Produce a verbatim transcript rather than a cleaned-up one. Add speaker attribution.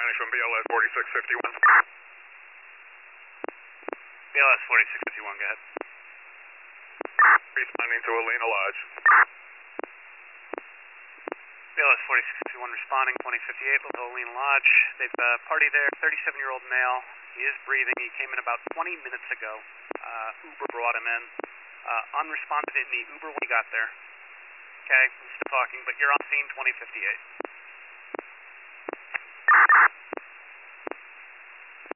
Speaker 1: finish from B L S forty-six fifty-one.
Speaker 2: B L S forty-six fifty-one, go ahead.
Speaker 1: Responding to Alina Lodge.
Speaker 2: B L S forty-six fifty-one responding, twenty fifty-eight, below Alina Lodge. They've uh, party there, thirty-seven-year-old male. He is breathing. He came in about twenty minutes ago. Uh, Uber brought him in. Uh, unresponsive in the Uber when he got there. Okay, I'm still talking, but you're on scene twenty fifty-eight.